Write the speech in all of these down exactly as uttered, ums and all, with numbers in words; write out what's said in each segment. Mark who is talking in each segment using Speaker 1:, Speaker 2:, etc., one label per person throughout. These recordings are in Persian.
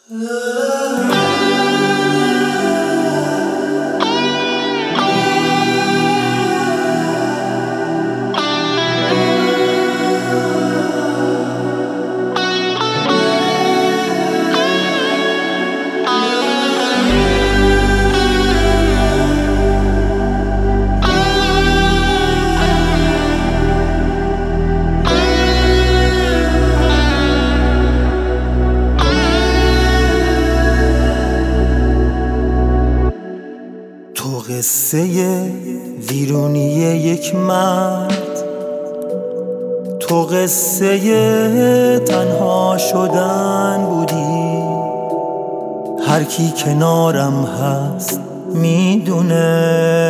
Speaker 1: تو قصه ویرونی یک مرد، تو قصه تنها شدن بودی. هر کی کنارم هست میدونه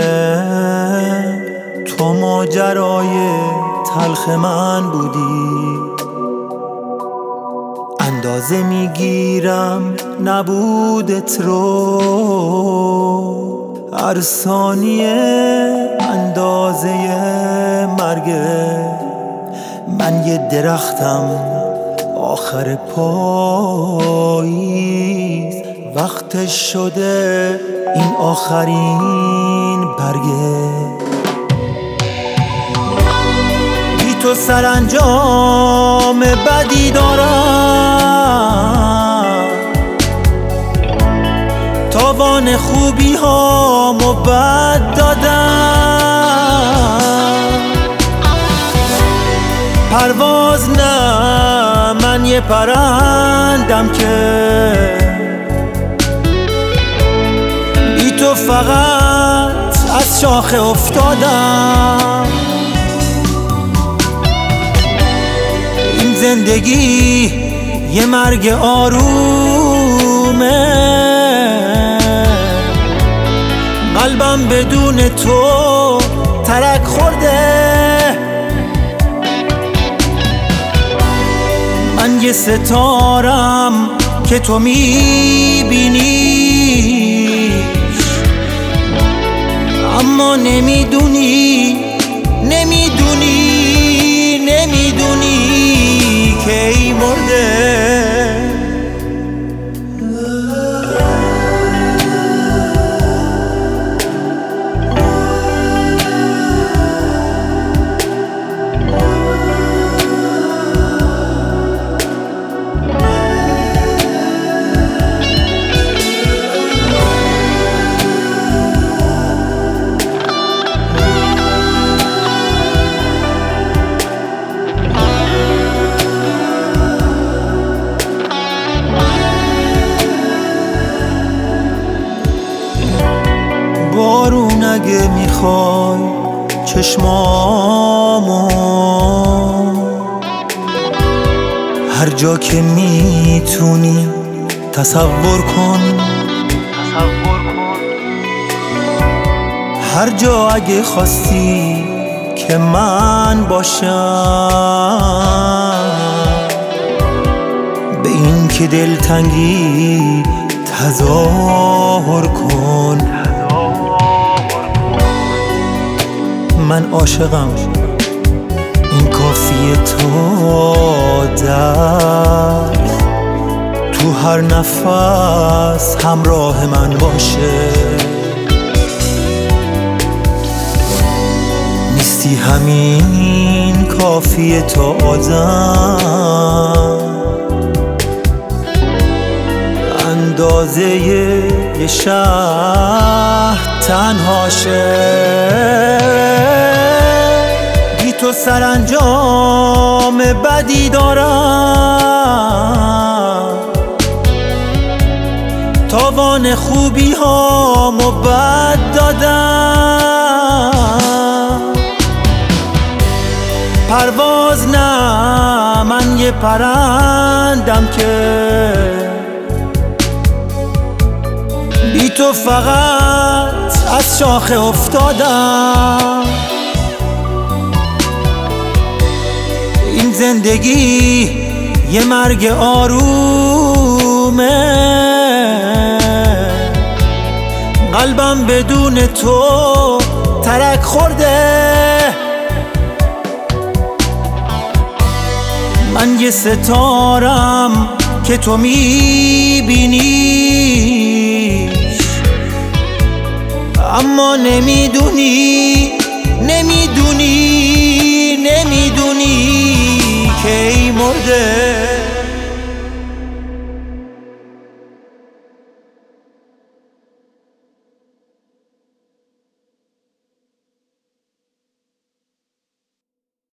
Speaker 1: تو ماجرای تلخ من بودی. اندازه میگیرم نبودت رو، هر ثانیه اندازه مرگه. من یه درختم آخر پاییز، وقتش شده این آخرین برگه. بی تو سرانجام بدی دارم، تاوان خوبی هامو بد دادم. پرواز نه، من یه پرندم که بی تو فقط از شاخه افتادم. این زندگی یه مرگ آرومه، قلبم بدون تو ترک خورده. من یه ستارم که تو میبینیش، اما نمیدونی نمیدونی نمیدونی که ای مرده. بارون اگه میخوای چشمامو، هر جا که میتونی تصور کن. هر جا اگه خواستی که من باشم، به این که دلتنگی تظاهر کن. من عاشقم، این کافیه تا در تو هر نفس همراه من باشه. نیستی همین کافیه تا آدم اندازه یه شهر تنها شه. بی تو سرانجام بدی دارم، تاوان خوبی هامو بد دادم. پرواز نه، من یه پرندم که بی تو فقط از شاخه افتادم. این زندگی یه مرگ آرومه، قلبم بدون تو ترک خورده. من یه ستارم که تو میبینیش، اما نمیدونی نمیدونی نمیدونی که ای مرده